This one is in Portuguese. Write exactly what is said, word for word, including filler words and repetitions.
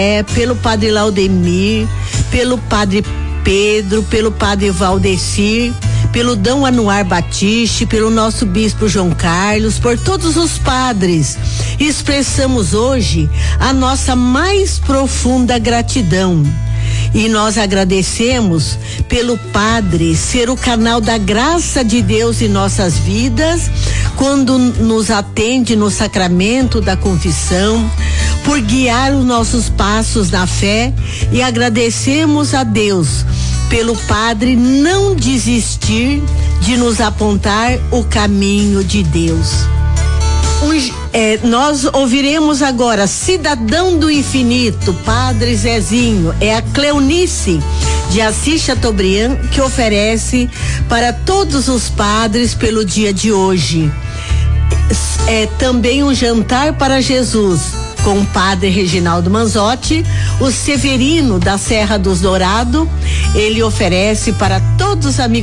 É, pelo padre Laudemir, pelo padre Pedro, pelo padre Valdecir, pelo Dom Anuar Batiste, pelo nosso bispo João Carlos, por todos os padres. Expressamos hoje a nossa mais profunda gratidão. E nós agradecemos pelo Padre ser o canal da graça de Deus em nossas vidas, quando nos atende no sacramento da confissão, por guiar os nossos passos na fé, e agradecemos a Deus pelo Padre não desistir de nos apontar o caminho de Deus. Um, é, nós ouviremos agora Cidadão do Infinito, Padre Zezinho. É a Cleonice de Assis Chateaubriand que oferece para todos os padres pelo dia de hoje. É também um jantar para Jesus com o padre Reginaldo Manzotti. O Severino da Serra dos Dourado, ele oferece para todos os amigos